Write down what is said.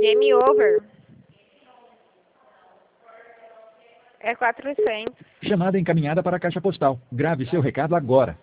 Game over. É 400. Chamada encaminhada para a caixa postal. Grave seu recado agora.